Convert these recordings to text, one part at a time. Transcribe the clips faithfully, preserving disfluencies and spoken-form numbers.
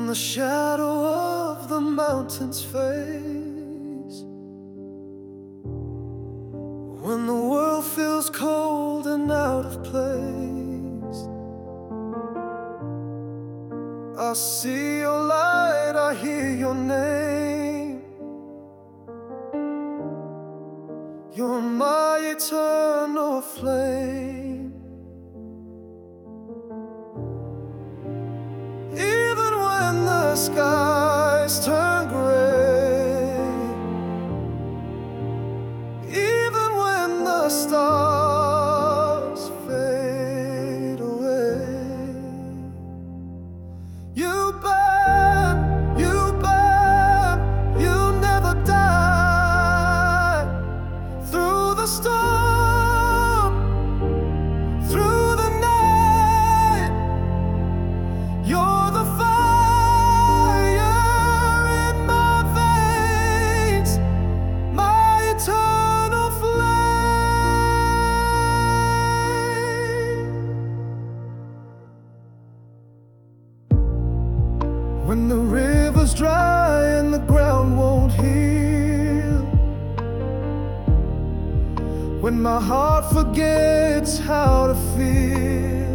the shadow of the mountains fades, when the world feels cold and out of place, I see your light, I hear your name. You're my eternal flame. Even when the skies turn gray, even when the stars fade away, you burn, you burn, you never die. Through the storm, through the night, you're the fire in my veins, my eternal flame. When the river's dry and the ground won't heal, when my heart forgets how to feel,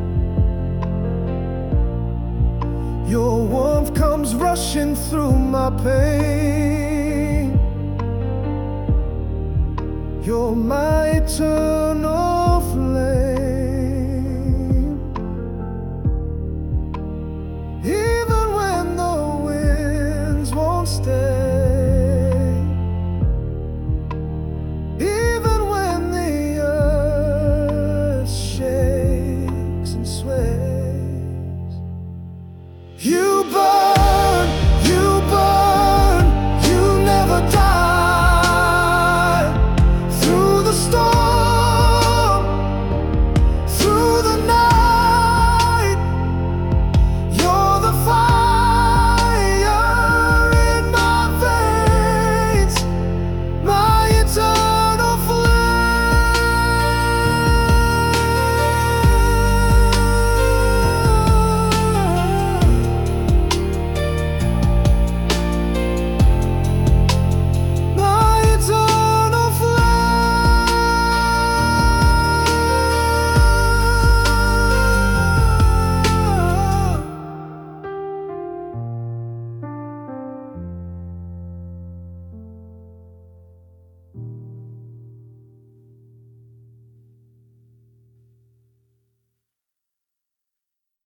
your warmth comes rushing through my pain. You're my eternal flame. Even when the winds won't stay, even when the earth shakes and sways,